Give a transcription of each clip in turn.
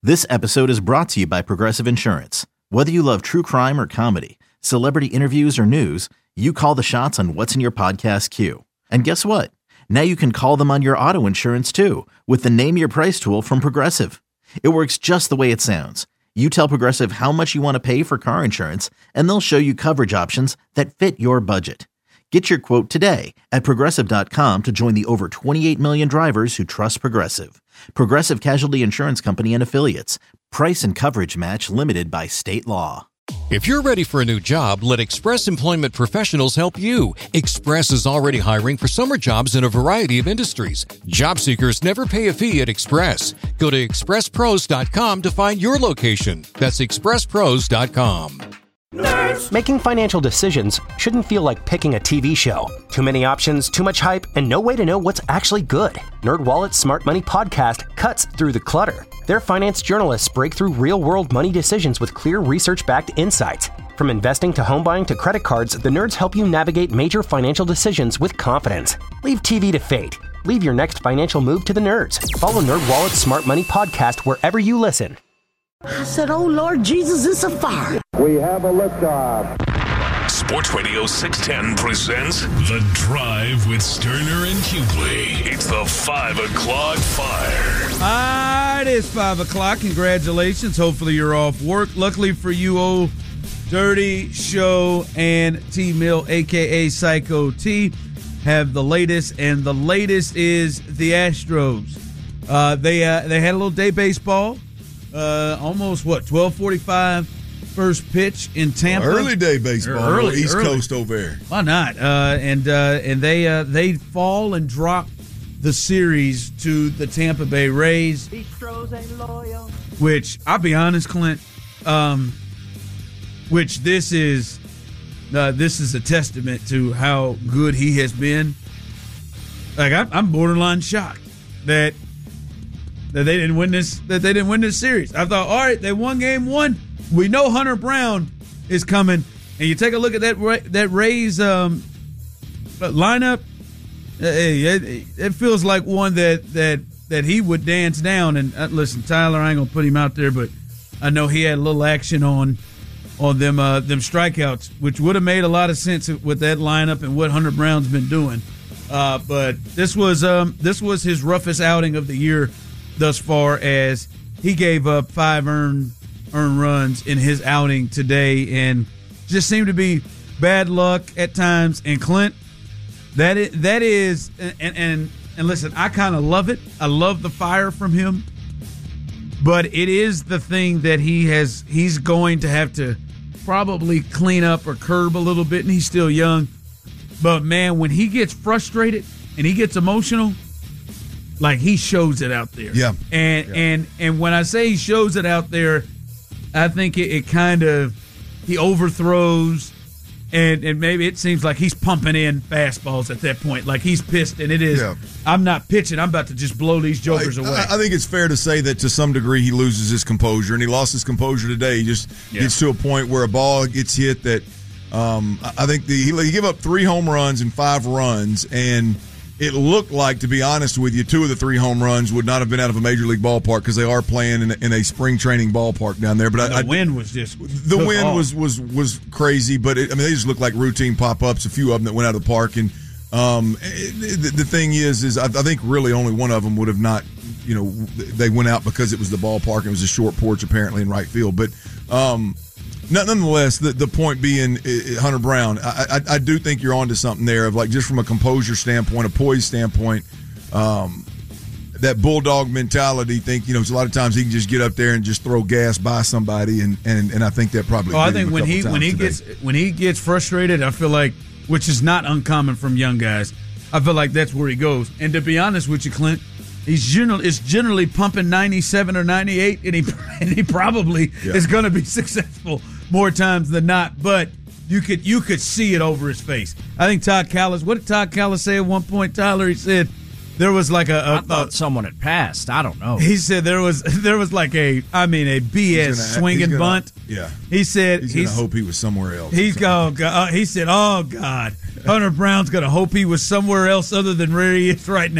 This episode is brought to you by Progressive Insurance. Whether you love true crime or comedy, celebrity interviews or news, you call the shots on what's in your podcast queue. And guess what? Now you can call them on your auto insurance too with the Name Your Price tool from Progressive. It works just the way it sounds. You tell Progressive how much you want to pay for car insurance, and they'll show you coverage options that fit your budget. Get your quote today at Progressive.com to join the over 28 million drivers who trust Progressive. Progressive Casualty Insurance Company and Affiliates. Price and coverage match limited by state law. If you're ready for a new job, let Express Employment Professionals help you. Express is already hiring for summer jobs in a variety of industries. Job seekers never pay a fee at Express. Go to expresspros.com to find your location. That's expresspros.com. Nerds. Making financial decisions shouldn't feel like picking a TV show. Too many options, too much hype, and no way to know what's actually good. NerdWallet's Smart Money Podcast cuts through the clutter. Their finance journalists break through real-world money decisions with clear research-backed insights. From investing to home buying to credit cards, the nerds help you navigate major financial decisions with confidence. Leave TV to fate. Leave your next financial move to the nerds. Follow NerdWallet's Smart Money Podcast wherever you listen. I said, oh, Lord Jesus, it's a fire. We have a liftoff. Sports Radio 610 presents The Drive with Sterner and Hughley. It's the 5 o'clock fire. It is 5 o'clock. Congratulations. Hopefully you're off work. Luckily for you, old Dirty Show and T-Mill, a.k.a. Psycho T, have the latest, and the latest is the Astros. They had a little day baseball. Almost 12:45 first pitch in Tampa. Early day baseball, East Coast over there. Why not? And they fall and drop the series to the Tampa Bay Rays. Which I'll be honest, Clint. Which this is a testament to how good he has been. Like I'm borderline shocked that they didn't win this. That they didn't win this series. I thought, all right, they won game one. We know Hunter Brown is coming, and you take a look at that Rays lineup. It feels like one that he would dance down. And listen, Tyler, I ain't gonna put him out there, but I know he had a little action on them strikeouts, which would have made a lot of sense with that lineup and what Hunter Brown's been doing. But this was his roughest outing of the year thus far, as he gave up 5 earned runs in his outing today, and just seemed to be bad luck at times. And Clint, that is, and listen, I kind of love it. I love the fire from him, but it is the thing that he's going to have to probably clean up or curb a little bit, and he's still young. But man, when he gets frustrated and he gets emotional, like, he shows it out there. Yeah. And when I say he shows it out there, I think it kind of, he overthrows, and maybe it seems like he's pumping in fastballs at that point. Like, he's pissed, and it is, I'm not pitching, I'm about to just blow these jokers away. I think it's fair to say that to some degree he loses his composure, and he lost his composure today. He just gets to a point where a ball gets hit that I think he gave up 3 home runs and 5 runs, and it looked like, to be honest with you, 2 of the 3 home runs would not have been out of a major league ballpark because they are playing in a spring training ballpark down there. But the wind was just was crazy. But they just looked like routine pop ups. A few of them that went out of the park. And the thing is I think really only one of them would have not. They went out because it was the ballpark and it was a short porch apparently in right field. But nonetheless, the point being, Hunter Brown, I do think you're onto something there, of like, just from a composure standpoint, a poise standpoint, that bulldog mentality. Think, a lot of times he can just get up there and just throw gas by somebody, and I think that probably. I think when he gets frustrated, I feel like, which is not uncommon from young guys, I feel like that's where he goes. And to be honest with you, Clint, is generally pumping 97 or 98, and he probably is going to be successful more times than not. But you could see it over his face. I think Todd Callis. What did Todd Callis say at one point, Tyler? He said there was like I thought someone had passed. I don't know. He said there was like a BS swinging bunt. Yeah. He said he's going to hope he was somewhere else. He said, "Oh God, Hunter Brown's going to hope he was somewhere else other than where he is right now."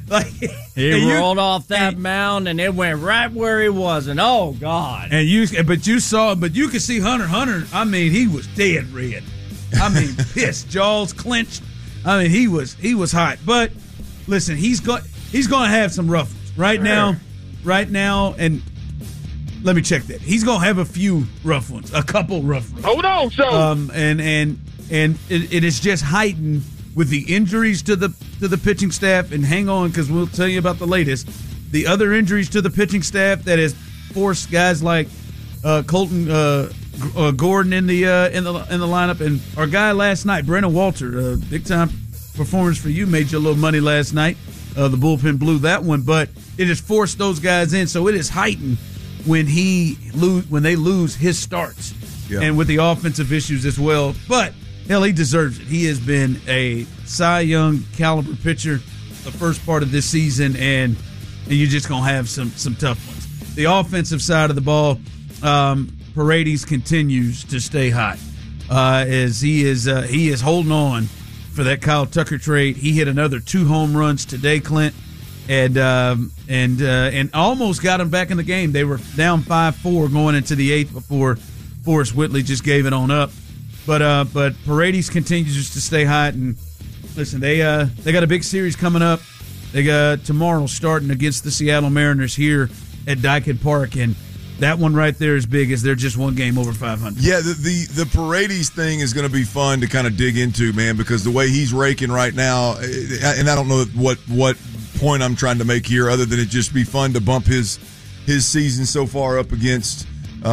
Like he rolled off that mound and it went right where he was, and oh God! And you could see Hunter. Hunter, I mean, he was dead red. I mean, pissed, jaws clenched. I mean, he was hot. But listen, he's going to have some rough ones right now. And let me check that. He's going to have a few rough ones, a couple rough ones. Hold on, so and it is just heightened with the injuries to the pitching staff. And hang on, because we'll tell you about the latest. The other injuries to the pitching staff that has forced guys like Colton Gordon in the lineup, and our guy last night, Brennan Walter, big time performance for you, made you a little money last night. The bullpen blew that one, but it has forced those guys in, so it is heightened when they lose his starts, and with the offensive issues as well. But hell, he deserves it. He has been a Cy Young caliber pitcher the first part of this season, and you're just gonna have some tough ones. The offensive side of the ball. Paredes continues to stay hot as he is holding on for that Kyle Tucker trade. He hit another 2 home runs today, Clint, and almost got him back in the game. They were down 5-4 going into the 8th before Forrest Whitley just gave it on up. But Paredes continues to stay hot, and listen, they got a big series coming up. They got tomorrow starting against the Seattle Mariners here at Dyken Park, and that one right there is big, as they're just one game over 500. Yeah, the Paredes thing is going to be fun to kind of dig into, man, because the way he's raking right now, and I don't know what point I'm trying to make here, other than it just be fun to bump his season so far up against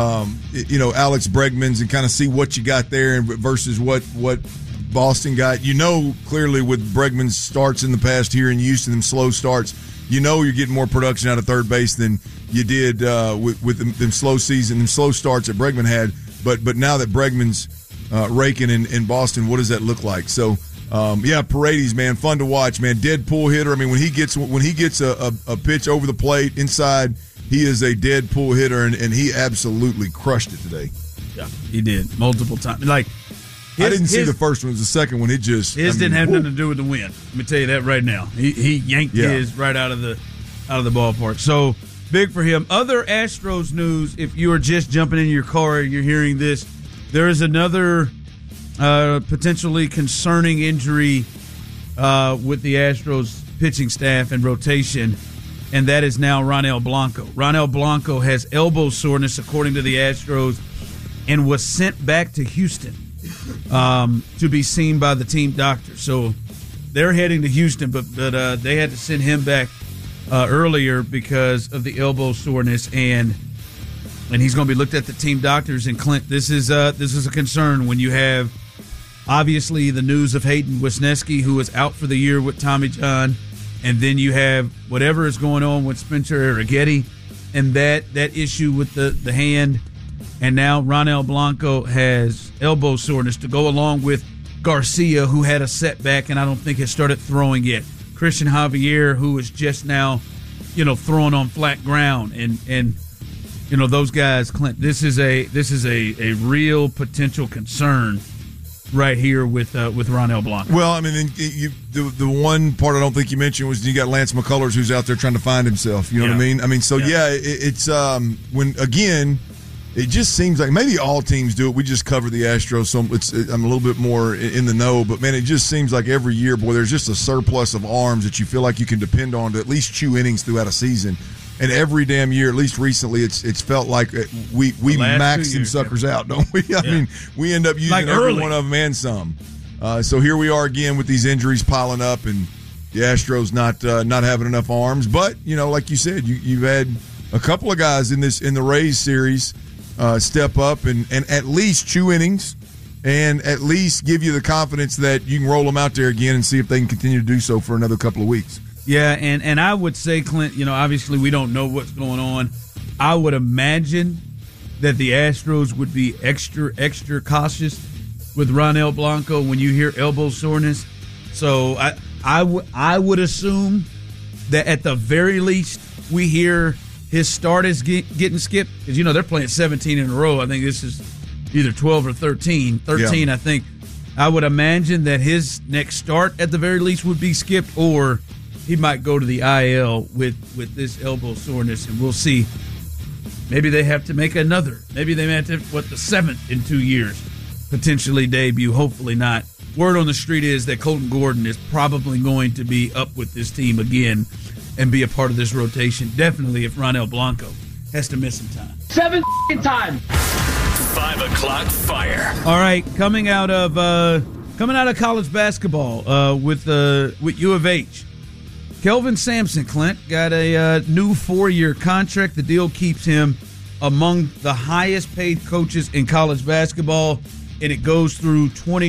Alex Bregman's and kind of see what you got there versus what Boston got. Clearly with Bregman's starts in the past here in Houston, them slow starts, you're getting more production out of third base than you did with them slow starts that Bregman had. But now that Bregman's raking in Boston, what does that look like? So, Paredes, man, fun to watch, man. Dead pull hitter. I mean, when he gets a pitch over the plate inside, he is a dead pull hitter, and he absolutely crushed it today. Yeah, he did multiple times. Like, I didn't see the first one. It was the second one. Didn't have nothing to do with the win. Let me tell you that right now. He yanked his right out of the ballpark. So big for him. Other Astros news. If you are just jumping in your car and you're hearing this, there is another potentially concerning injury with the Astros pitching staff and rotation, and that is now Ronel Blanco. Ronel Blanco has elbow soreness, according to the Astros, and was sent back to Houston to be seen by the team doctor. So they're heading to Houston, but they had to send him back earlier because of the elbow soreness, and he's going to be looked at the team doctors. And Clint, this is a concern when you have obviously the news of Hayden Wesneski, who is out for the year with Tommy John, and then you have whatever is going on with Spencer Arrighetti and that issue with the hand. And now Ronel Blanco has elbow soreness to go along with Garcia, who had a setback and I don't think has started throwing yet. Christian Javier, who is just now, throwing on flat ground, and those guys, Clint. This is a real potential concern right here with Ronel Blanco. Well, I mean, the one part I don't think you mentioned was you got Lance McCullers, who's out there trying to find himself. You know what I mean? I mean, so it's when again. It just seems like maybe all teams do it. We just cover the Astros, so I'm a little bit more in the know. But, man, it just seems like every year, boy, there's just a surplus of arms that you feel like you can depend on to at least chew innings throughout a season. And every damn year, at least recently, it's felt like we max them suckers out, don't we? I mean, we end up using like every one of them and some. So here we are again with these injuries piling up, and the Astros not having enough arms. But, like you said, you've had a couple of guys in the Rays series step up and at least chew innings and at least give you the confidence that you can roll them out there again and see if they can continue to do so for another couple of weeks. Yeah, and I would say, Clint, obviously we don't know what's going on. I would imagine that the Astros would be extra cautious with Ronel Blanco when you hear elbow soreness. So I would assume that at the very least we hear his start is getting skipped, because they're playing 17 in a row. I think this is either 12 or 13. 13, yeah. I think. I would imagine that his next start at the very least would be skipped, or he might go to the IL with this elbow soreness, and we'll see. Maybe they have to make another. Maybe they may have to, the 7th in 2 years, potentially debut. Hopefully not. Word on the street is that Colton Gordon is probably going to be up with this team again and be a part of this rotation. Definitely if Ronel Blanco has to miss some time. 7 times. 5 o'clock fire. All right, coming out of college basketball with U of H. Kelvin Sampson, Clint, got a new 4-year contract. The deal keeps him among the highest paid coaches in college basketball, and it goes through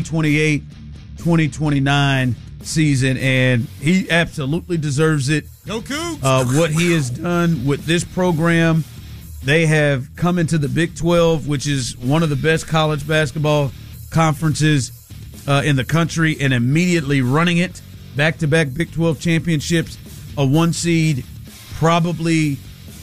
2028-2029 season, and he absolutely deserves it. Go Cougs! What he has done with this program, they have come into the Big 12, which is one of the best college basketball conferences in the country, and immediately running it. Back-to-back Big 12 championships, a 1 seed, probably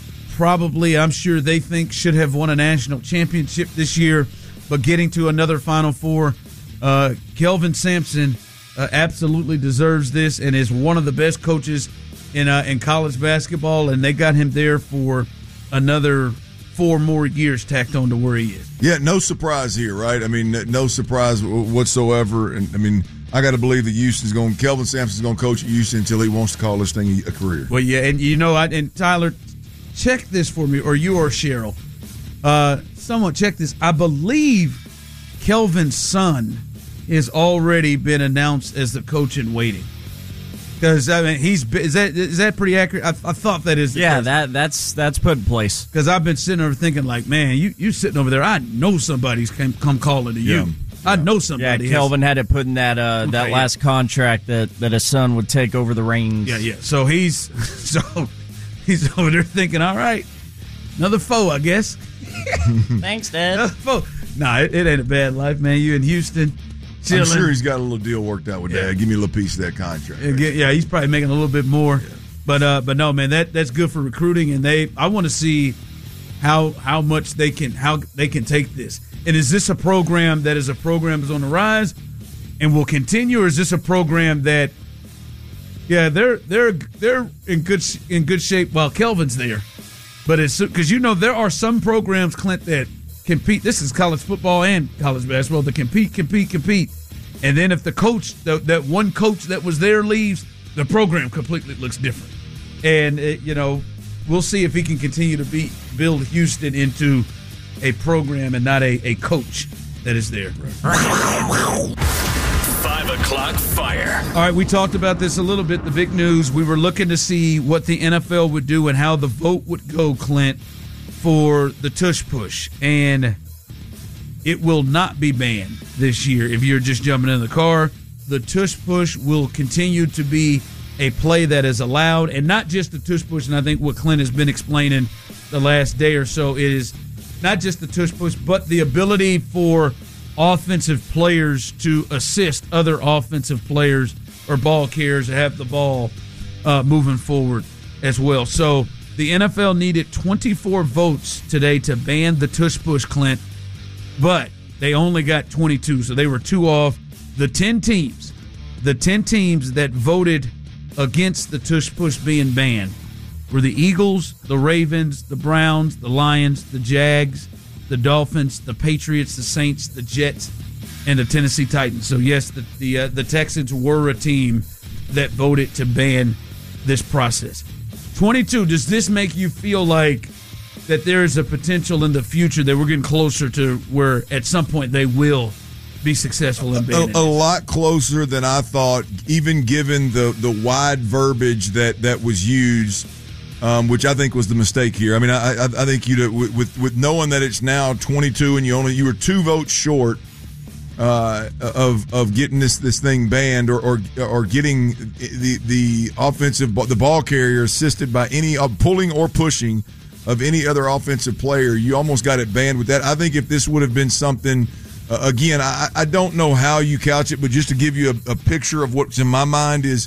I'm sure they think should have won a national championship this year, but getting to another Final Four. Kelvin Sampson absolutely deserves this and is one of the best coaches in college basketball, and they got him there for another 4 more years tacked on to where he is. Yeah, no surprise here, right? I mean, no surprise whatsoever. And I mean, I got to believe that Kelvin Sampson's going to coach at Houston until he wants to call this thing a career. Well, yeah, and and Tyler, check this for me, or you or Cheryl. Someone check this. I believe Kelvin's son has already been announced as the coach in waiting. Because I mean, is that pretty accurate? I thought that is. That's put in place. Because I've been sitting over thinking like, man, you sitting over there. I know somebody's come calling to you. I know somebody. Yeah, Kelvin had to put in that last contract that his son would take over the reins. Yeah. So he's over there thinking, all right, another foe, I guess. Thanks, Dad. Another foe. Nah, it ain't a bad life, man. You in Houston. Chilling. I'm sure he's got a little deal worked out with Dad. Give me a little piece of that contract. Right? Yeah, he's probably making a little bit more. Yeah. But no, man, that's good for recruiting, and I want to see how much they can take this. And is this a program that is on the rise and will continue, or is this a program that they're in good shape while Kelvin's there? But it's because there are some programs, Clint, that compete. This is college football and college basketball that compete, and then if the coach, that one coach that was there leaves, the program completely looks different. And we'll see if he can continue to build Houston into a program and not a coach that is there. 5 o'clock fire. All right, we talked about this a little bit. The big news, we were looking to see what the NFL would do and how the vote would go, Clint, for the tush push. And it will not be banned this year. If you're just jumping in the car, the tush push will continue to be a play that is allowed, and not just the tush push. And I think what Clint has been explaining the last day or so is not just the tush push, but the ability for offensive players to assist other offensive players or ball carriers to have the ball moving forward as well. So the NFL needed 24 votes today to ban the tush push, Clint, but they only got 22, so they were 2 off. The 10 teams that voted against the tush push being banned were the Eagles, the Ravens, the Browns, the Lions, the Jags, the Dolphins, the Patriots, the Saints, the Jets, and the Tennessee Titans. So, yes, the Texans were a team that voted to ban this process. 22, does this make you feel like that there is a potential in the future that we're getting closer to where at some point they will be successful in banning a lot closer than I thought, even given the wide verbiage that was used, which I think was the mistake here. I mean, I think with knowing that it's now 22 and you were 2 votes short of getting this thing banned or getting the offensive the ball carrier assisted by any pulling or pushing of any other offensive player, you almost got it banned with that. I think if this would have been something. Again, I don't know how you couch it, but just to give you a picture of what's in my mind is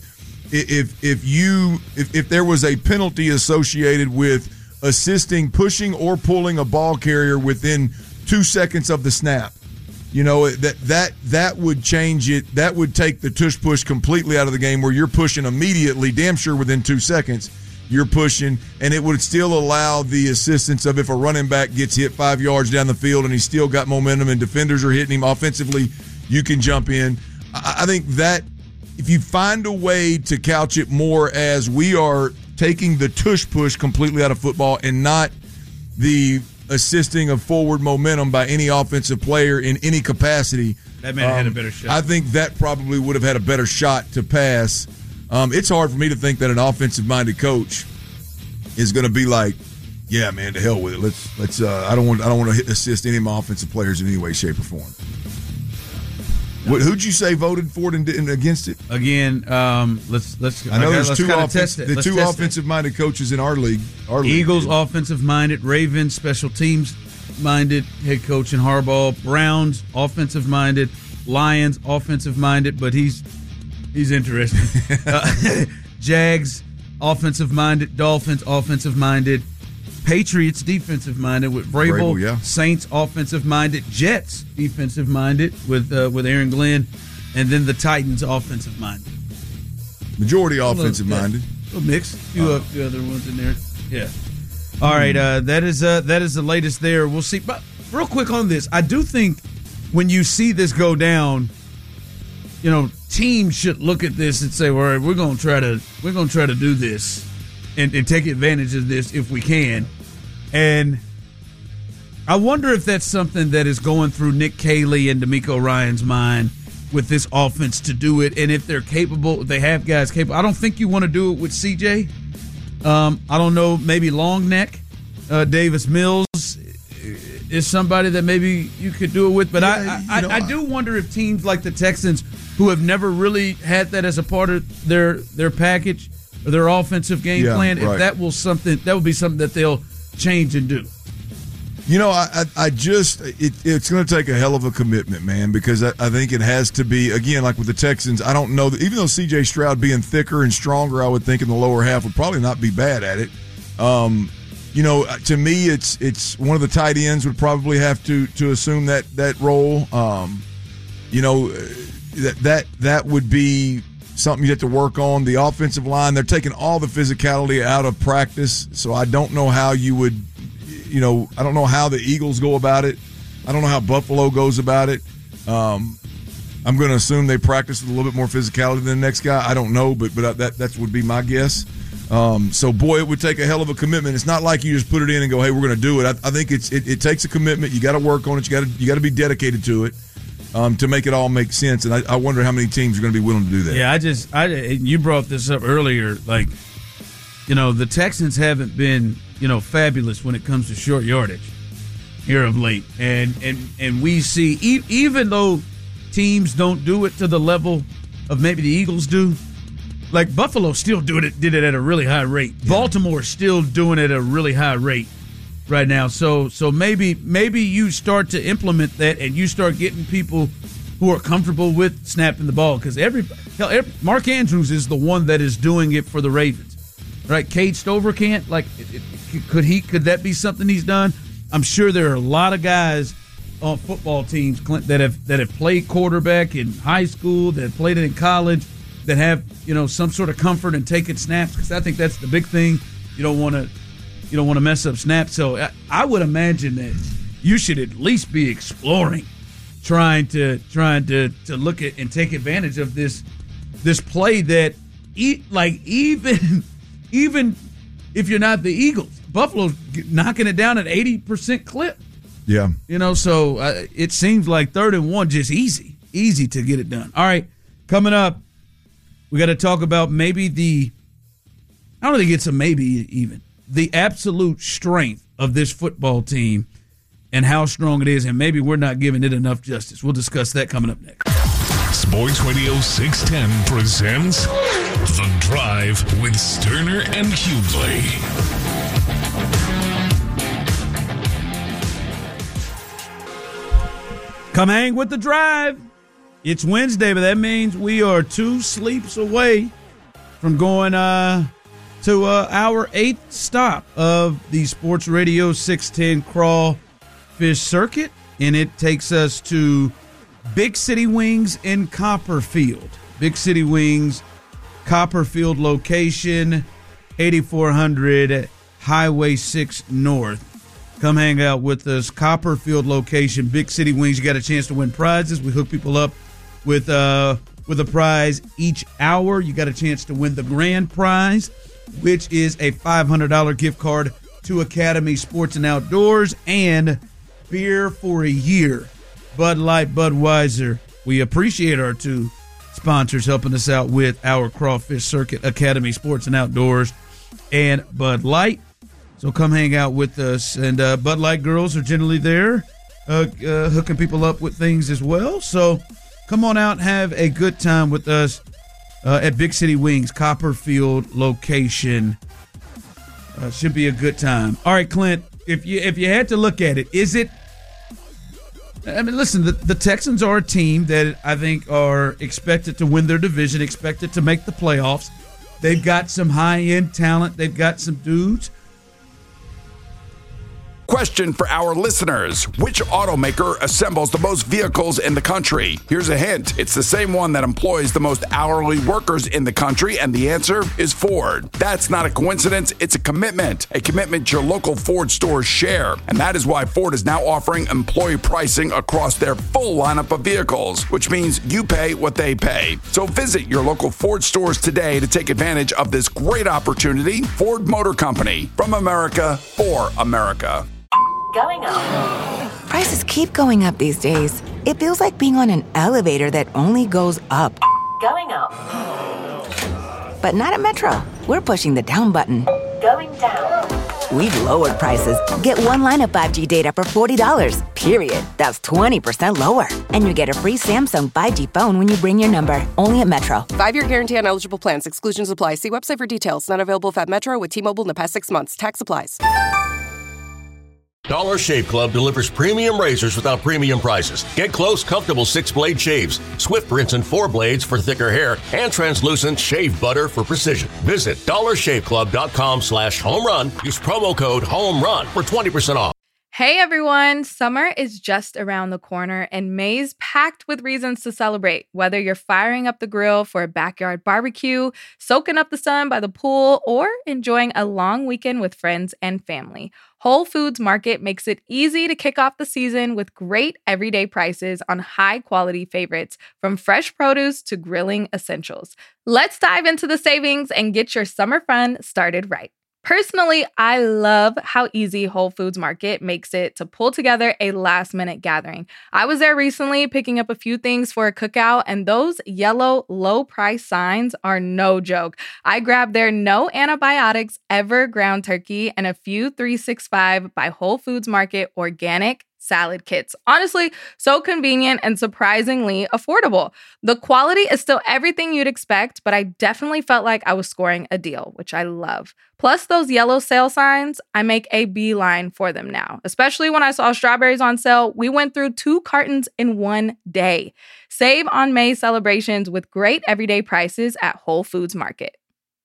if there was a penalty associated with assisting, pushing, or pulling a ball carrier within 2 seconds of the snap, that would change it. That would take the tush push completely out of the game, where you're pushing immediately, damn sure within 2 seconds, you're pushing, and it would still allow the assistance of if a running back gets hit 5 yards down the field and he's still got momentum and defenders are hitting him offensively, you can jump in. I think that if you find a way to couch it more as we are taking the tush push completely out of football and not the assisting of forward momentum by any offensive player in any capacity, that man had a better shot. I think that probably would have had a better shot to pass. It's hard for me to think that an offensive-minded coach is going to be like, yeah, man, to hell with it. Let's. I don't want to assist any of my offensive players in any way, shape, or form. Who'd you say voted for it and against it? Again, let's. I know there's two offensive-minded coaches in our league. Eagles offensive-minded, Ravens special teams-minded head coach in Harbaugh, Browns offensive-minded, Lions offensive-minded, but he's interesting. Jags offensive-minded, Dolphins offensive-minded, Patriots defensive-minded with Vrabel, yeah. Saints offensive-minded, Jets defensive-minded with Aaron Glenn, and then the Titans offensive-minded. Majority offensive-minded. A little mix. A few other ones in there. Yeah. All right, that is the latest there. We'll see. But real quick on this, I do think when you see this go down, teams should look at this and say, "All right, we're going to try to do this and take advantage of this if we can." And I wonder if that's something that is going through Nick Caley and DeMeco Ryans' mind with this offense to do it, and if they're capable, if they have guys capable. I don't think you want to do it with CJ. I don't know, maybe Longneck, Davis Mills is somebody that maybe you could do it with, but I do wonder if teams like the Texans, who have never really had that as a part of their package or their offensive game plan, if that would be something that they'll change and do. It's going to take a hell of a commitment, man, because I think it has to be, again, like with the Texans, I don't know, even though C.J. Stroud being thicker and stronger, I would think in the lower half would probably not be bad at it. To me, it's one of the tight ends would probably have to assume that role. That would be something you have to work on. The offensive line, they're taking all the physicality out of practice, so I don't know how you would, I don't know how the Eagles go about it. I don't know how Buffalo goes about it. I'm going to assume they practice with a little bit more physicality than the next guy. I don't know, but that would be my guess. So, boy, it would take a hell of a commitment. It's not like you just put it in and go, hey, we're going to do it. I think it takes a commitment. You got to work on it. You got to be dedicated to it. To make it all make sense, and I wonder how many teams are going to be willing to do that. Yeah, you brought this up earlier. Like, the Texans haven't been, fabulous when it comes to short yardage here of late, and we see even though teams don't do it to the level of maybe the Eagles do, like Buffalo still did it at a really high rate. Yeah. Baltimore still doing it at a really high rate right now. So maybe you start to implement that and you start getting people who are comfortable with snapping the ball, because Mark Andrews is the one that is doing it for the Ravens, right? Cade Stover can't. Like, could that be something he's done? I'm sure there are a lot of guys on football teams that have played quarterback in high school, that have played it in college, that have some sort of comfort in taking snaps, because I think that's the big thing. You don't want to mess up snaps. So I would imagine that you should at least be exploring, trying to look at and take advantage of this play that, even if you're not the Eagles, Buffalo's knocking it down at 80% clip. Yeah. So it seems like 3rd and 1 just easy to get it done. All right, coming up, we got to talk about maybe I don't think it's a maybe even, the absolute strength of this football team and how strong it is, and maybe we're not giving it enough justice. We'll discuss that coming up next. Sports Radio 610 presents The Drive with Sterner and Hughley. Come hang with The Drive. It's Wednesday, but that means we are 2 sleeps away from going to our 8th stop of the Sports Radio 610 Crawfish Circuit, and it takes us to Big City Wings in Copperfield. Big City Wings, Copperfield location, 8400 Highway 6 North. Come hang out with us. Copperfield location, Big City Wings. You got a chance to win prizes. We hook people up with a prize each hour. You got a chance to win the grand prize, which is a $500 gift card to Academy Sports and Outdoors and beer for a year. Bud Light, Budweiser. We appreciate our two sponsors helping us out with our Crawfish Circuit, Academy Sports and Outdoors, and Bud Light. So come hang out with us. And Bud Light girls are generally there hooking people up with things as well. So come on out and have a good time with us at Big City Wings, Copperfield location. Should be a good time. All right, Clint, if you had to look at it, is it – I mean, listen, the Texans are a team that I think are expected to win their division, expected to make the playoffs. They've got some high-end talent. They've got some dudes. Question for our listeners. Which automaker assembles the most vehicles in the country? Here's a hint. It's the same one that employs the most hourly workers in the country, and the answer is Ford. That's not a coincidence. It's a commitment your local Ford stores share. And that is why Ford is now offering employee pricing across their full lineup of vehicles, which means you pay what they pay. So visit your local Ford stores today to take advantage of this great opportunity. Ford Motor Company, from America for America. Going up. Prices keep going up these days. It feels like being on an elevator that only goes up. Going up. But not at Metro. We're pushing the down button. Going down. We've lowered prices. Get one line of 5G data for $40, period. That's 20% lower. And you get a free Samsung 5G phone when you bring your number. Only at Metro. 5-year guarantee on eligible plans. Exclusions apply. See website for details. Not available at Metro with T-Mobile in the past 6 months. Tax applies. Dollar Shave Club delivers premium razors without premium prices. Get close, comfortable 6-blade shaves, swift rinse and 4 blades for thicker hair, and translucent shave butter for precision. Visit dollarshaveclub.com/homerun. Use promo code HOMERUN for 20% off. Hey everyone, summer is just around the corner and May's packed with reasons to celebrate. Whether you're firing up the grill for a backyard barbecue, soaking up the sun by the pool, or enjoying a long weekend with friends and family, Whole Foods Market makes it easy to kick off the season with great everyday prices on high-quality favorites, from fresh produce to grilling essentials. Let's dive into the savings and get your summer fun started right. Personally, I love how easy Whole Foods Market makes it to pull together a last-minute gathering. I was there recently picking up a few things for a cookout, and those yellow low-price signs are no joke. I grabbed their no antibiotics ever ground turkey and a few 365 by Whole Foods Market organic salad kits. Honestly, so convenient and surprisingly affordable. The quality is still everything you'd expect, but I definitely felt like I was scoring a deal, which I love. Plus those yellow sale signs, I make a beeline for them now. Especially when I saw strawberries on sale, we went through 2 cartons in one day. Save on May celebrations with great everyday prices at Whole Foods Market.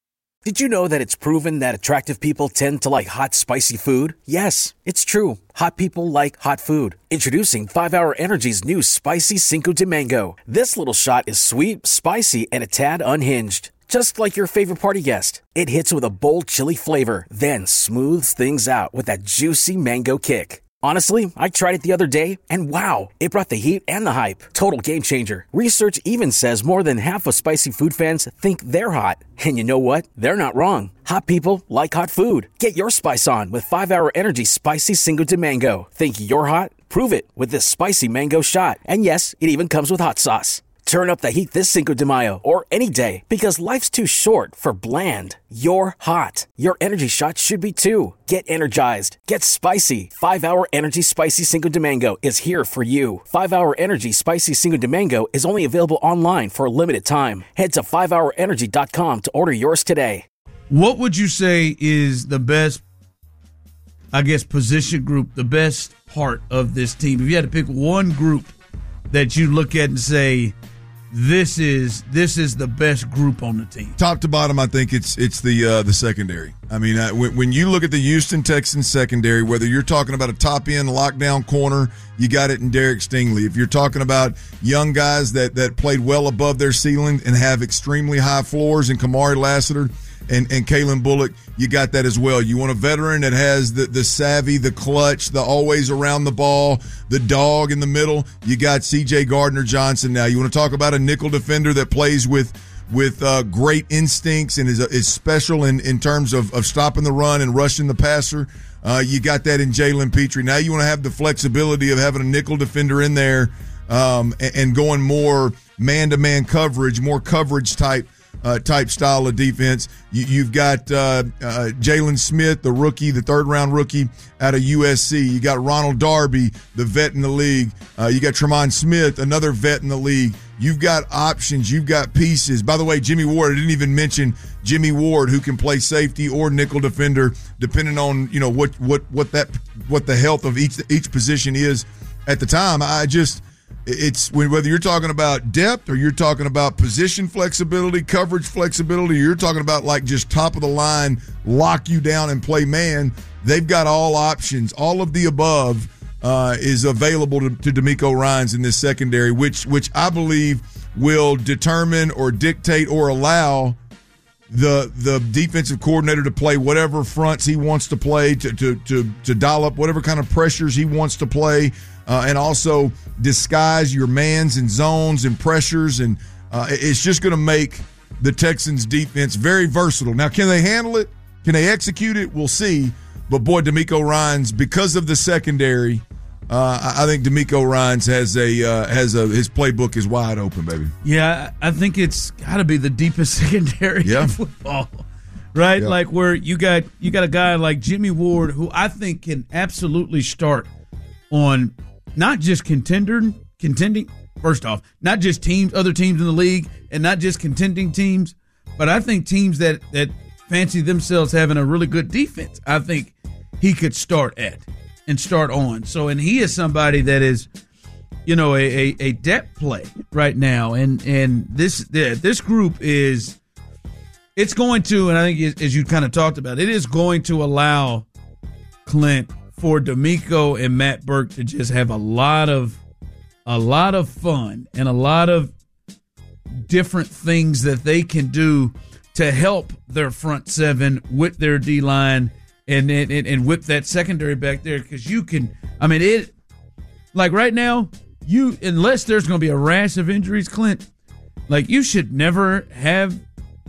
Did you know that it's proven that attractive people tend to like hot, spicy food? Yes, it's true. Hot people like hot food. Introducing 5-Hour Energy's new Spicy Cinco de Mango. This little shot is sweet, spicy, and a tad unhinged. Just like your favorite party guest. It hits with a bold chili flavor, then smooths things out with that juicy mango kick. Honestly, I tried it the other day, and wow, it brought the heat and the hype. Total game changer. Research even says more than half of spicy food fans think they're hot. And you know what? They're not wrong. Hot people like hot food. Get your spice on with 5-Hour Energy Spicy Cinco de Mango. Think you're hot? Prove it with this spicy mango shot. And yes, it even comes with hot sauce. Turn up the heat this Cinco de Mayo or any day, because life's too short for bland. You're hot. Your energy shot should be too. Get energized. Get spicy. 5-Hour Energy Spicy Cinco de Mango is here for you. 5-Hour Energy Spicy Cinco de Mango is only available online for a limited time. Head to 5hourenergy.com to order yours today. What would you say is the best, I guess, position group, the best part of this team? If you had to pick one group that you look at and say, this is the best group on the team. Top to bottom, I think it's the secondary. I mean, when you look at the Houston Texans secondary, whether you're talking about a top-end lockdown corner, you got it in Derek Stingley. If you're talking about young guys that played well above their ceiling and have extremely high floors in Kamari Lassiter and Kalen Bullock, you got that as well. You want a veteran that has the savvy, the clutch, the always around the ball, the dog in the middle. You got C.J. Gardner-Johnson now. You want to talk about a nickel defender that plays with great instincts and is special in terms of stopping the run and rushing the passer. You got that in Jalen Petrie. Now you want to have the flexibility of having a nickel defender in there and going more man-to-man coverage, more coverage type style of defense. You've got Jalen Smith, the rookie, the third-round rookie out of USC. You got Ronald Darby, the vet in the league. You got Tremont Smith, another vet in the league. You've got options. You've got pieces. By the way, Jimmy Ward, I didn't even mention Jimmy Ward, who can play safety or nickel defender, depending on what the health of each position is at the time. It's whether you're talking about depth or you're talking about position flexibility, coverage flexibility, or you're talking about like just top of the line, lock you down and play man. They've got all options. All of the above is available to DeMeco Ryans in this secondary, which I believe will determine or dictate or allow the defensive coordinator to play whatever fronts he wants to play, to dial up whatever kind of pressures he wants to play. And also disguise your mans and zones and pressures. And it's just going to make the Texans' defense very versatile. Now, can they handle it? Can they execute it? We'll see. But, boy, DeMeco Ryans, because of the secondary, I think DeMeco Ryans has his playbook is wide open, baby. Yeah, I think it's got to be the deepest secondary in football. Right? Yeah. Like where you got a guy like Jimmy Ward who I think can absolutely start on – not just contending, first off, not just other teams in the league, and not just contending teams, but I think teams that fancy themselves having a really good defense, I think he could start at and start on. So, and he is somebody that is, a depth play right now, and this group is, it's going to, and I think as you kind of talked about, it is going to allow Clint for DeMeco and Matt Burke to just have a lot of fun and a lot of different things that they can do to help their front seven with their D-line and whip that secondary back there. Because like right now, unless there's going to be a rash of injuries, Clint, like you should never have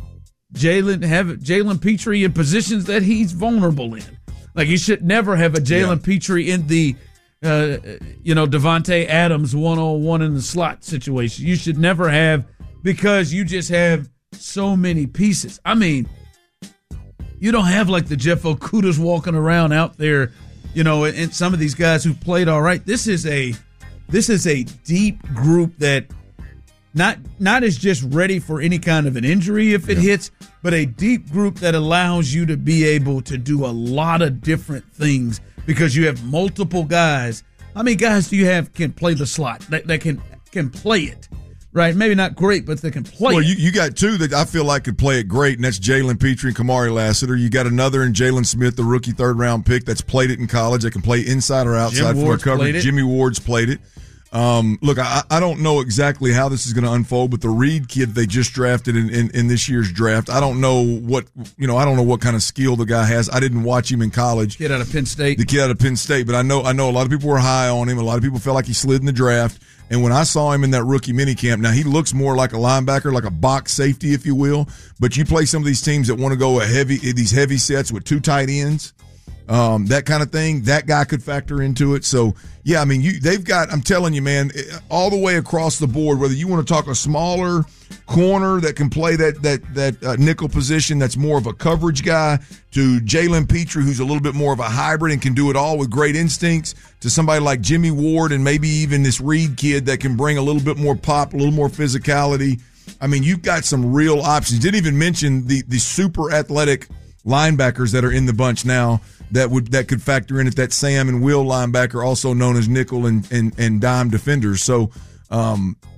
Jalen Petrie in positions that he's vulnerable in. Like, you should never have a Jalen Petrie in the, Devontae Adams 1-on-1 in the slot situation. You should never have, because you just have so many pieces. I mean, you don't have like the Jeff Okudas walking around out there, and some of these guys who played all right. This is a deep group that not is just ready for any kind of an injury if it hits, but a deep group that allows you to be able to do a lot of different things because you have multiple guys. How many guys do you have can play the slot that can play it? Right, maybe not great, but they can play. Well, you got two that I feel like could play it great, and that's Jalen Petrie and Kamari Lassiter. You got another in Jalen Smith, the rookie third-round pick that's played it in college. That can play inside or outside for a coverage. Jimmy Ward's played it. Look, I don't know exactly how this is going to unfold, but the Reed kid they just drafted in this year's draft, I don't know what kind of skill the guy has. I didn't watch him in college. The kid out of Penn State, but I know a lot of people were high on him. A lot of people felt like he slid in the draft. And when I saw him in that rookie minicamp, now he looks more like a linebacker, like a box safety, if you will. But you play some of these teams that want to go these heavy sets with two tight ends. That kind of thing, that guy could factor into it. So, yeah, I mean, they've got, I'm telling you, man, all the way across the board, whether you want to talk a smaller corner that can play that nickel position that's more of a coverage guy, to Jalen Petrie, who's a little bit more of a hybrid and can do it all with great instincts, to somebody like Jimmy Ward and maybe even this Reed kid that can bring a little bit more pop, a little more physicality. I mean, you've got some real options. Didn't even mention the super athletic linebackers that are in the bunch now that could factor in at that Sam and Will linebacker, also known as nickel and dime defenders. So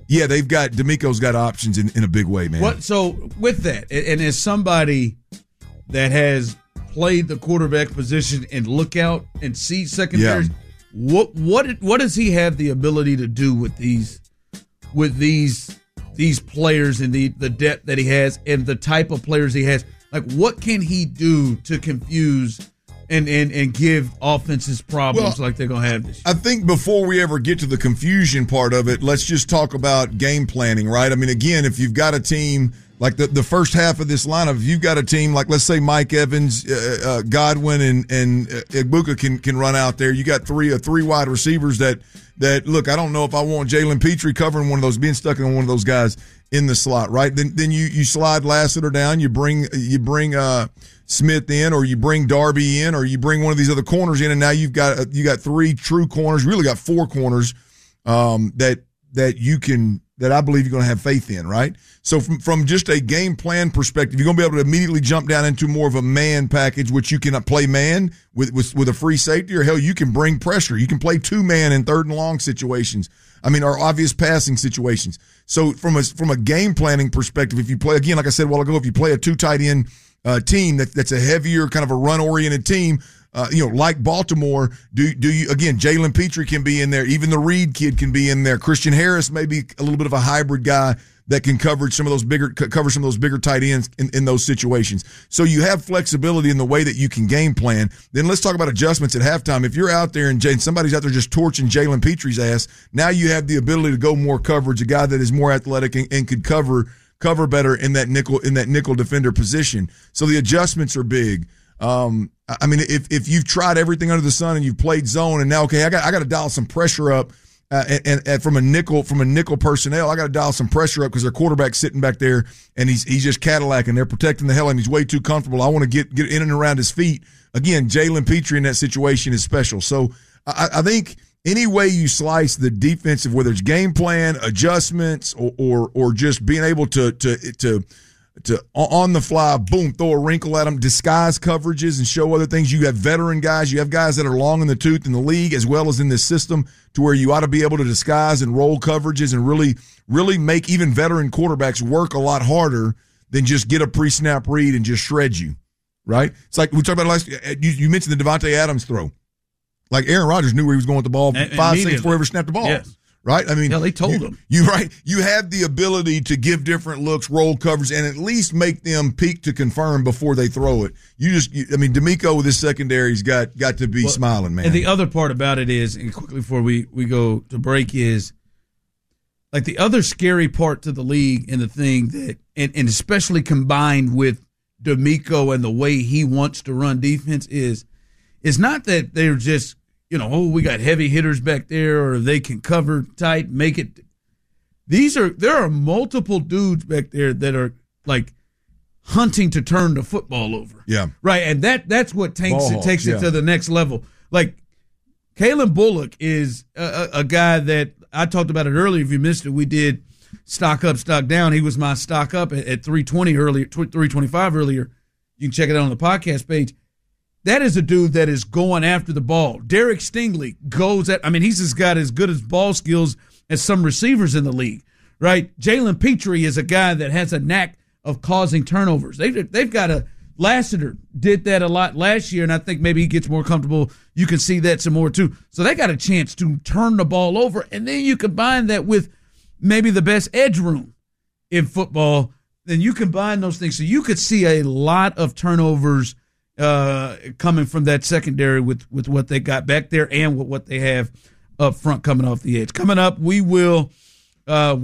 Yeah, D'Amico's got options in a big way, man. So with that, and as somebody that has played the quarterback position and look out and see secondaries, what does he have the ability to do with these players and the depth that he has and the type of players he has? Like, what can he do to confuse and give offenses problems like they're going to have this year? I think before we ever get to the confusion part of it, let's just talk about game planning, right? I mean, again, if you've got a team like the first half of this lineup, if you've got a team like, let's say, Mike Evans, Godwin, and Egbuka can run out there. You got three wide receivers that look, I don't know if I want Jalen Petrie covering one of those, being stuck in one of those guys in the slot, right? Then you slide Lassiter down, you bring Smith in, or you bring Darby in, or you bring one of these other corners in, and now you got 3 true corners. You really got 4 corners that I believe you're going to have faith in, right? So from just a game plan perspective, you're going to be able to immediately jump down into more of a man package, which you can play man with a free safety, or hell, you can bring pressure. You can play 2-man in 3rd and long situations. I mean, or obvious passing situations. So from a game planning perspective, if you play, again, like I said a while ago, if you play a 2 tight end team that's a heavier kind of a run oriented team, like Baltimore, do you, again, Jalen Petrie can be in there. Even the Reed kid can be in there. Christian Harris may be a little bit of a hybrid guy that can cover some of those bigger tight ends in those situations. So you have flexibility in the way that you can game plan. Then let's talk about adjustments at halftime. If you're out there and somebody's out there just torching Jalen Petrie's ass, now you have the ability to go more coverage, a guy that is more athletic and could cover better in that nickel defender position. So the adjustments are big. I mean, if you've tried everything under the sun and you've played zone, and now, okay, I got to dial some pressure up, and from a nickel personnel, I got to dial some pressure up because their quarterback's sitting back there and he's just Cadillacing. They're protecting the hell and he's way too comfortable. I want to get in and around his feet. Again, Jalen Petrie in that situation is special. So I think any way you slice the defensive, whether it's game plan, adjustments, or just being able to on the fly, boom, throw a wrinkle at them, disguise coverages and show other things. You have veteran guys. You have guys that are long in the tooth in the league as well as in this system, to where you ought to be able to disguise and roll coverages and really make even veteran quarterbacks work a lot harder than just get a pre-snap read and just shred you, right? It's like we talked about last. You mentioned the Devontae Adams throw. Like Aaron Rodgers knew where he was going with the ball 5 seconds before he ever snapped the ball. Yes. Right? I mean, they told him. You have the ability to give different looks, roll covers, and at least make them peek to confirm before they throw it. D'Amico with his secondary's got to be smiling, man. And the other part about it is, and quickly before we go to break, is like the other scary part to the league and the thing that, and especially combined with D'Amico and the way he wants to run defense is not that they're just, we got heavy hitters back there, or they can cover tight, make it. There are multiple dudes back there that are like hunting to turn the football over. Yeah. Right. And that's what takes it to the next level. Like Kalen Bullock is a guy that I talked about it earlier. If you missed it, we did stock up, stock down. He was my stock up at 320 earlier, 325 earlier. You can check it out on the podcast page. That is a dude that is going after the ball. Derek Stingley he's got as good as ball skills as some receivers in the league, right? Jalen Petrie is a guy that has a knack of causing turnovers. They've got Lassiter did that a lot last year, and I think maybe he gets more comfortable. You can see that some more too. So they got a chance to turn the ball over, and then you combine that with maybe the best edge room in football. Then you combine those things, so you could see a lot of turnovers coming from that secondary with what they got back there and with what they have up front coming off the edge. Coming up, we will get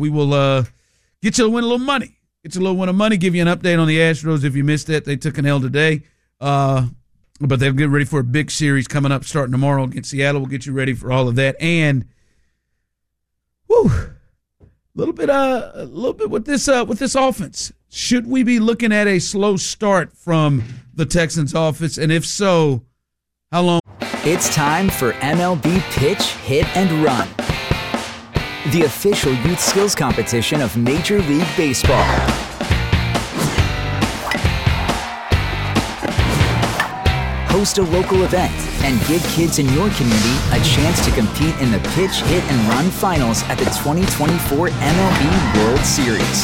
you to win a little money. Get you a little win of money. Give you an update on the Astros if you missed that. They took an L today, but they'll get ready for a big series coming up starting tomorrow against Seattle. We'll get you ready for all of that, and a little bit with this offense. Should we be looking at a slow start from the Texans' offense? And if so, how long? It's time for MLB Pitch, Hit, and Run, the official youth skills competition of Major League Baseball. host a local event, and give kids in your community a chance to compete in the Pitch, Hit, and Run finals at the 2024 MLB World Series.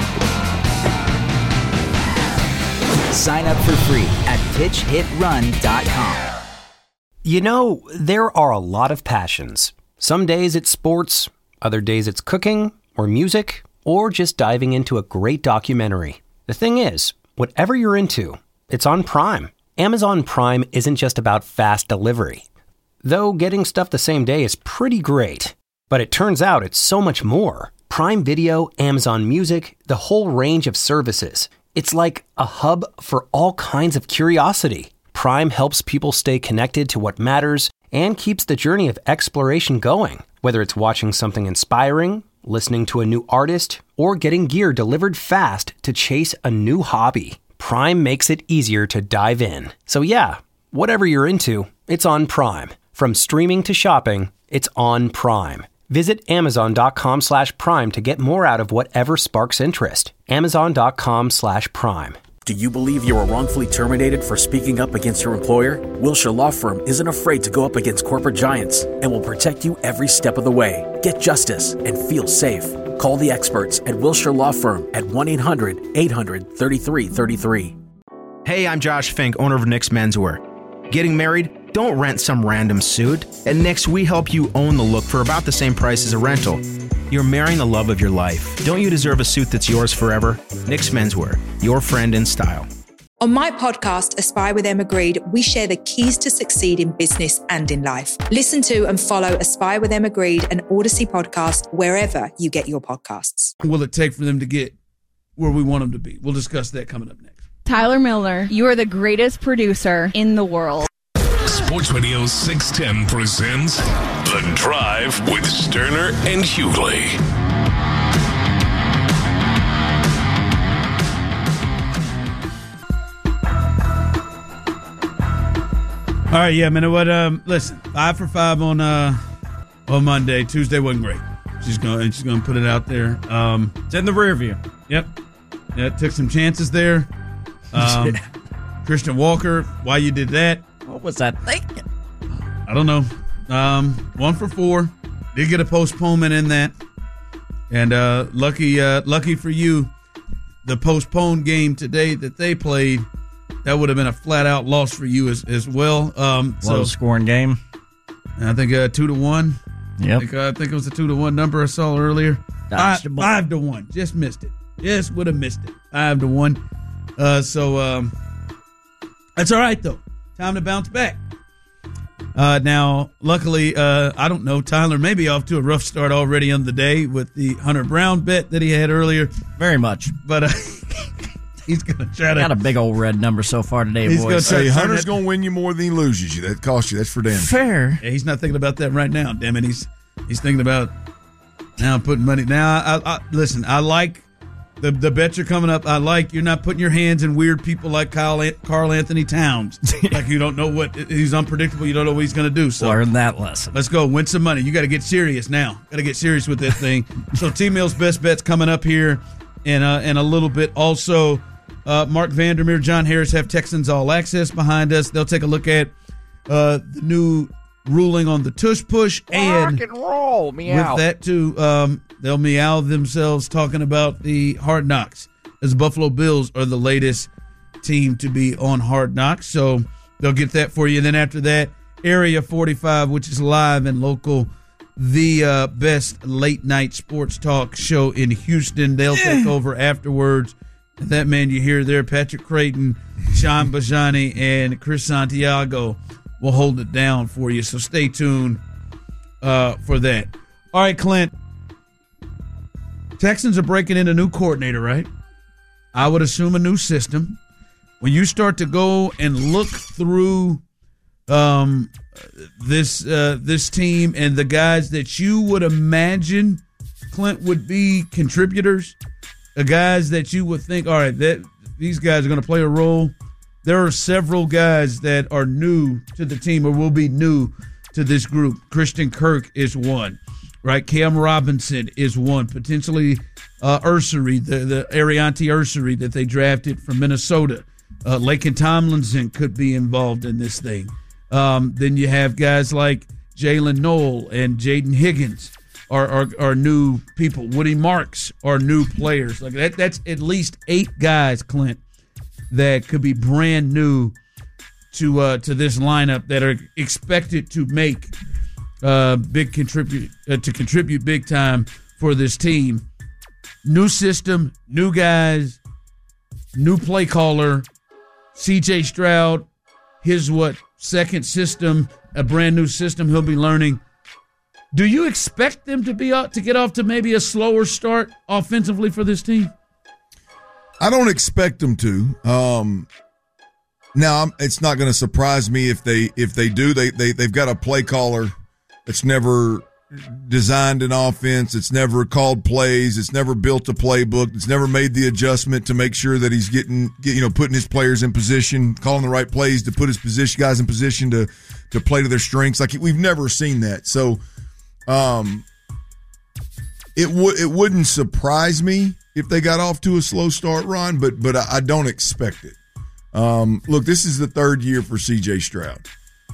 Sign up for free at pitchhitrun.com. You know, there are a lot of passions. Some days it's sports, other days it's cooking or music, or just diving into a great documentary. The thing is, whatever you're into, it's on Prime. Amazon Prime isn't just about fast delivery. Though getting stuff the same day is pretty great. But it turns out it's so much more. Prime Video, Amazon Music, the whole range of services. It's like a hub for all kinds of curiosity. Prime helps people stay connected to what matters and keeps the journey of exploration going. Whether it's watching something inspiring, listening to a new artist, or getting gear delivered fast to chase a new hobby, Prime makes it easier to dive in. So yeah, whatever you're into, it's on Prime. From streaming to shopping, it's on Prime. Visit Amazon.com/Prime to get more out of whatever sparks interest. Amazon.com/Prime. Do you believe you were wrongfully terminated for speaking up against your employer? Wilshire Law Firm isn't afraid to go up against corporate giants and will protect you every step of the way. Get justice and feel safe. Call the experts at Wilshire Law Firm at 1-800-800-3333. Hey, I'm Josh Fink, owner of Nick's Menswear. Getting married? Don't rent some random suit. At Nick's, we help you own the look for about the same price as a rental. You're marrying the love of your life. Don't you deserve a suit that's yours forever? Nick's Menswear, your friend in style. On my podcast, Aspire with Emma Grede, we share the keys to succeed in business and in life. Listen to and follow Aspire with Emma Grede, an Odyssey podcast, wherever you get your podcasts. What will it take for them to get where we want them to be? We'll discuss that coming up next. Tyler Milner, you are the greatest producer in the world. Sports Radio 610 presents The Drive with Sterner and Hughley. All right, yeah, man. What? Listen, 5 for 5 on Monday. Tuesday wasn't great. She's gonna put it out there. It's in the rear view. Yep. Yeah, took some chances there. Christian Walker, why you did that? What was that thinking? I don't know. 1 for 4. Did get a postponement in that. And lucky for you, the postponed game today that they played, that would have been a flat-out loss for you as well. Low-scoring game. I think 2-1. Yep. I think it was a 2-1 number I saw earlier. 5-1. Just missed it. Just would have missed it. 5-1. So that's all right, though. Time to bounce back. Now, luckily, I don't know, Tyler may be off to a rough start already on the day with the Hunter Brown bet that he had earlier. Very much. But he's going to try to... Got a big old red number so far today, boys. Hunter's going to win you more than he loses you. That costs you. That's for damn fair. Yeah, he's not thinking about that right now, damn it. He's thinking about now putting money... Now, listen, I like... The bets are coming up. I like you're not putting your hands in weird people like Carl Anthony Towns. Like you don't know he's unpredictable. You don't know what he's going to do. So learn that lesson. Let's go win some money. You got to get serious now. Got to get serious with this thing. So T-Mill's best bets coming up here in a little bit. Also, Mark Vandermeer, John Harris have Texans All Access behind us. They'll take a look at the new ruling on the tush push and rock and roll. Meow. With that too. They'll meow themselves talking about the Hard Knocks, as Buffalo Bills are the latest team to be on Hard Knocks. So they'll get that for you. And then after that, Area 45, which is live and local, the best late-night sports talk show in Houston. They'll take over afterwards. And that man you hear there, Patrick Creighton, Sean Bajani, and Chris Santiago will hold it down for you. So stay tuned for that. All right, Clint. Texans are breaking in a new coordinator, right? I would assume a new system. When you start to go and look through this team and the guys that you would imagine, Clint, would be contributors, the guys that you would think, all right, these guys are going to play a role. There are several guys that are new to the team or will be new to this group. Christian Kirk is one. Right, Cam Robinson is one. Potentially Ursery, the Ariante Ursery that they drafted from Minnesota Laken Tomlinson could be involved in this thing. Then you have guys like Jalen Noel and Jaden Higgins are new people. Woody Marks are new players. Like that's at least 8 guys, Clint, that could be brand new to this lineup that are expected to make contribute big time for this team. New system, new guys, new play caller. CJ Stroud, his second system, a brand new system he'll be learning. Do you expect them to get off to maybe a slower start offensively for this team? I don't expect them to. Now it's not going to surprise me if they do. They've got a play caller that's never designed an offense. It's never called plays. It's never built a playbook. It's never made the adjustment to make sure that he's putting his players in position, calling the right plays to put his guys in position to play to their strengths. Like we've never seen that. So, it wouldn't surprise me if they got off to a slow start, Ron, but I don't expect it. Look, this is the third year for CJ Stroud.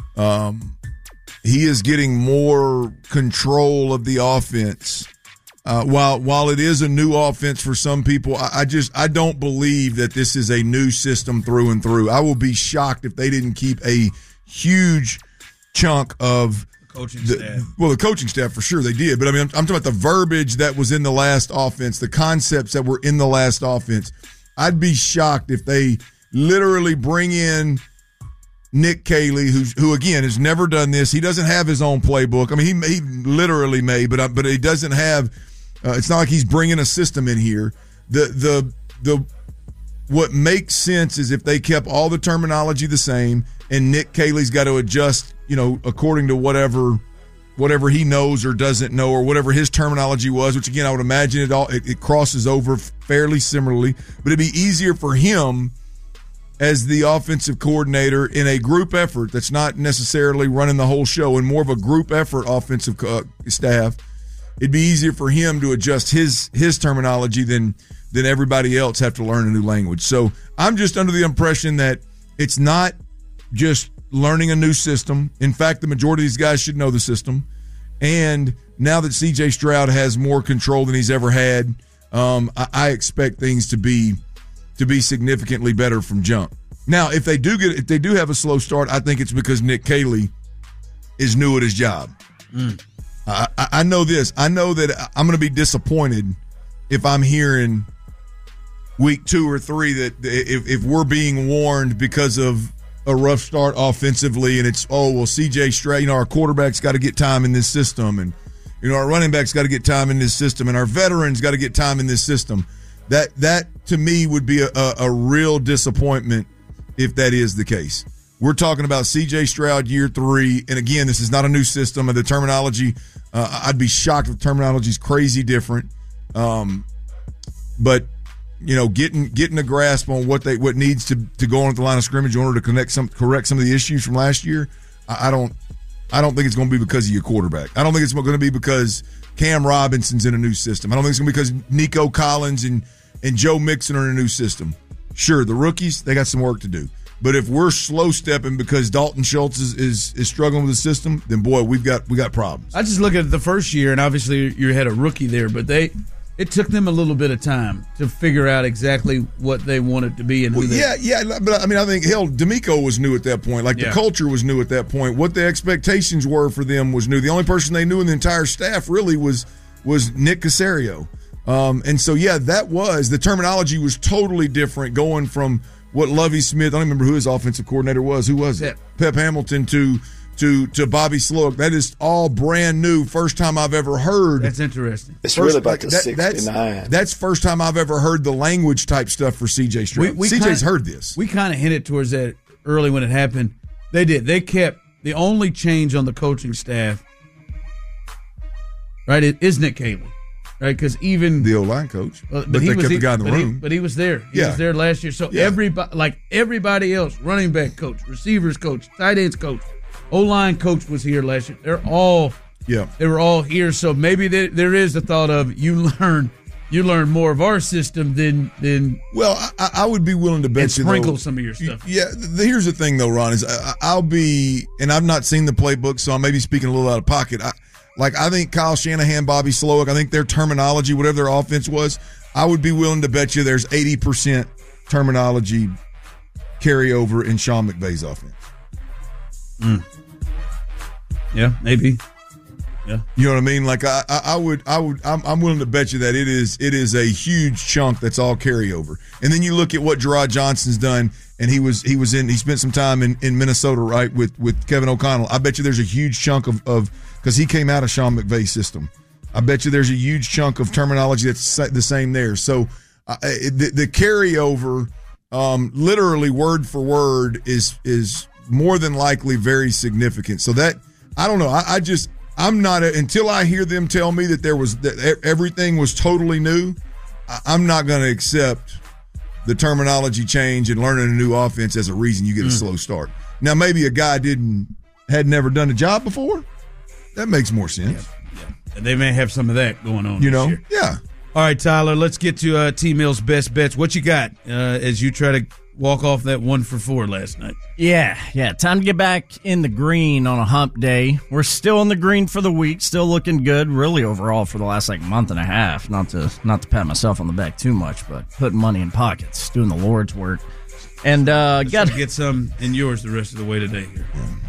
He is getting more control of the offense. While it is a new offense for some people, I don't believe that this is a new system through and through. I will be shocked if they didn't keep a huge chunk of coaching staff. Well, the coaching staff for sure they did, but I mean, I'm talking about the verbiage that was in the last offense, the concepts that were in the last offense. I'd be shocked if they literally bring in Nick Caley, who again has never done this. He doesn't have his own playbook. I mean, he literally may, but he doesn't have. It's not like he's bringing a system in here. The what makes sense is if they kept all the terminology the same, and Nick Caley's got to adjust, according to whatever he knows or doesn't know, or whatever his terminology was. Which again, I would imagine it crosses over fairly similarly, but it'd be easier for him as the offensive coordinator in a group effort that's not necessarily running the whole show and more of a group effort offensive staff. It'd be easier for him to adjust his terminology than everybody else have to learn a new language. So I'm just under the impression that it's not just learning a new system. In fact, the majority of these guys should know the system. And now that CJ Stroud has more control than he's ever had, I expect things to be significantly better from jump. Now, if they do have a slow start, I think it's because Nick Caley is new at his job. I know this. I know that I'm going to be disappointed if I'm hearing week 2 or 3 that if we're being warned because of a rough start offensively, and it's CJ Stroud, our quarterback's got to get time in this system, and our running back's got to get time in this system, and our veterans got to get time in this system. That to me would be a real disappointment if that is the case. We're talking about C.J. Stroud year 3, and again, this is not a new system. And the terminology, I'd be shocked if the terminology is crazy different. But getting a grasp on what needs to go on at the line of scrimmage in order to correct some of the issues from last year. I don't think it's going to be because of your quarterback. I don't think it's going to be because Cam Robinson's in a new system. I don't think it's going to be because Nico Collins and Joe Mixon are in a new system. Sure, the rookies, they got some work to do. But if we're slow stepping because Dalton Schultz is struggling with the system, then boy, we got problems. I just look at the first year, and obviously you had a rookie there, but it took them a little bit of time to figure out exactly what they wanted to be and who yeah, but I mean, I think D'Amico was new at that point. Like the culture was new at that point. What the expectations were for them was new. The only person they knew in the entire staff really was Nick Caserio. And so the terminology was totally different going from what Lovie Smith, I don't remember who his offensive coordinator was. Who was it? Pep Hamilton to Bobby Sloak. That is all brand new. First time I've ever heard. That's interesting. It's really about the 69. That's first time I've ever heard the language type stuff for C.J. Stroud. CJ's heard this. We kind of hinted towards that early when it happened. They did. They kept the only change on the coaching staff, right, it is Nick Caley. Right, because even the O-line coach, but they kept the guy in the room. But he was there. He was there last year. So everybody else, running back coach, receivers coach, tight ends coach, O-line coach was here last year. They were all here. So maybe there is the thought of you learn You learn more of our system than well, I would be willing to bet you sprinkle some of your stuff. Yeah, here's the thing though, Ron, is I'll be, and I've not seen the playbook, so I may be speaking a little out of pocket. I think Kyle Shanahan, Bobby Slowick, I think their terminology, whatever their offense was, I would be willing to bet you there's 80% terminology carryover in Sean McVay's offense. Yeah, maybe. Yeah. You know what I mean? Like I'm willing to bet you that it is a huge chunk that's all carryover. And then you look at what Gerard Johnson's done, and he spent some time in Minnesota, right, with Kevin O'Connell. I bet you there's a huge chunk of because he came out of Sean McVay's system. I bet you there's a huge chunk of terminology that's the same there. So the carryover, literally word for word, is more than likely very significant. So that I don't know. I'm not until I hear them tell me that everything was totally new. I'm not going to accept the terminology change and learning a new offense as a reason you get a slow start. Now maybe a guy had never done a job before. That makes more sense. Yeah. They may have some of that going on. You know, this year. Yeah. All right, Tyler. Let's get to T-Mill's best bets. What you got as you try to walk off that 1 for 4 last night? Yeah. Time to get back in the green on a hump day. We're still in the green for the week. Still looking good, really overall for the last month and a half. Not to pat myself on the back too much, but putting money in pockets, doing the Lord's work, and got to get some in yours the rest of the way today. Here,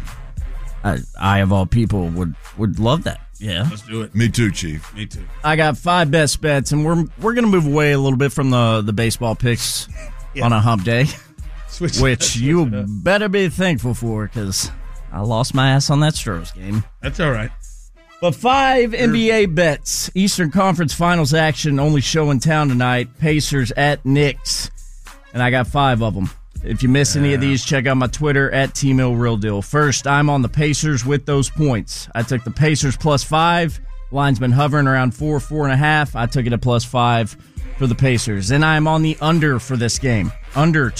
I of all people would love that. Yeah, let's do it. Me too, Chief. Me too. I got 5 best bets, and we're gonna move away a little bit from the baseball picks on a hump day, which you better be thankful for because I lost my ass on that Stros game. That's all right. But 5 NBA bets. Eastern Conference Finals action only show in town tonight. Pacers at Knicks, and I got 5 of them. If you miss any of these, check out my Twitter at @TMillRealDeal. First, I'm on the Pacers with those points. I took the Pacers +5. Line's been hovering around 4.5. I took it at +5 for the Pacers. And I'm on the under for this game. Under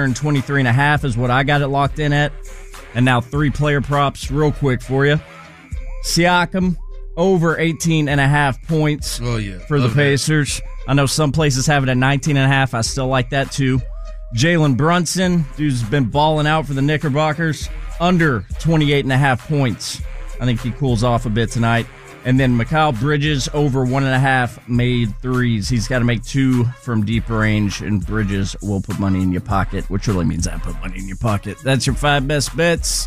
223.5 is what I got it locked in at. And now 3 player props real quick for you. Siakam, over 18.5 points for the Pacers. I know some places have it at 19.5. I still like that too. Jalen Brunson, who's been balling out for the Knickerbockers, under 28.5 points. I think he cools off a bit tonight. And then Mikal Bridges, over 1.5 made threes. He's got to make 2 from deep range, and Bridges will put money in your pocket, which really means I put money in your pocket. That's your 5 best bets.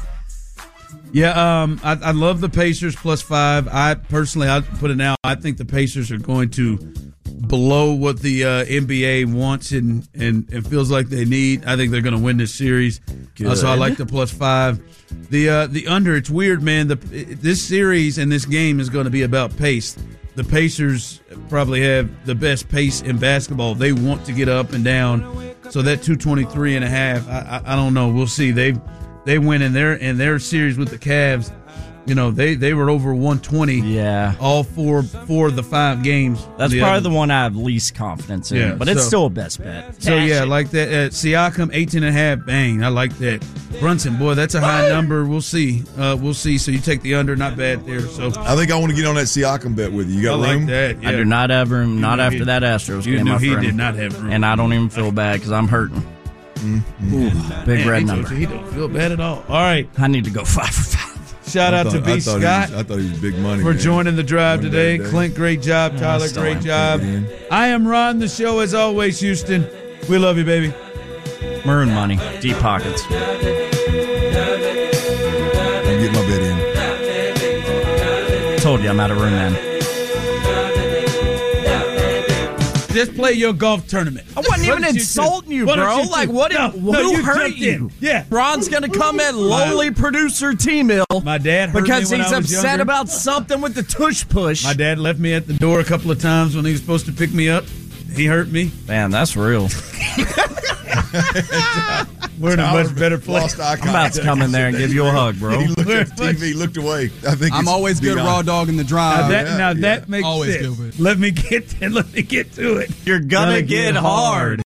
Yeah, I love the Pacers +5. I put it now. I think the Pacers are going to blow what the NBA wants and feels like they need. I think they're going to win this series. So I like the +5. The under, it's weird, man. This series and this game is going to be about pace. The Pacers probably have the best pace in basketball. They want to get up and down. So that 223.5, I don't know. We'll see. They went in their series with the Cavs. You know, they were over 120. Yeah, all four of the 5 games. That's probably the one I have least confidence in. Yeah, but it's still a best bet. So yeah, like that. Siakam 18.5. Bang, I like that. Brunson, boy, that's a high number. We'll see. So you take the under, not bad there. So I think I want to get on that Siakam bet with you. You got room? Like that. Yeah. I do not have room. Not after that Astros game. My friend. He did not have room, and I don't even feel bad because I'm hurting. Ooh, big red number. He don't feel bad at all. All right, I need to go 5 for 5. Shout out to B. Scott. I thought he was big money for joining the drive today. Clint, great job. Tyler, great job. I am Ron. The show as always, Houston. We love you, baby. Maroon money, deep pockets. I'll get my bet in. Told you I'm out of room, man. Just play your golf tournament. I wasn't even insulting you, bro. Like, what? Who hurt you? Yeah. Ron's going to come at lowly producer T-Mill. My dad hurt because me when he's I was upset younger. about something with the tush push. My dad left me at the door a couple of times when he was supposed to pick me up. He hurt me. Man, that's real. We're in a much better place. I'm about to come in there and give you a hug, bro. He looked at the TV, looked away. I think I'm always good raw dog in the drive. That makes always sense. good. Let me get to it. You're gonna get hard.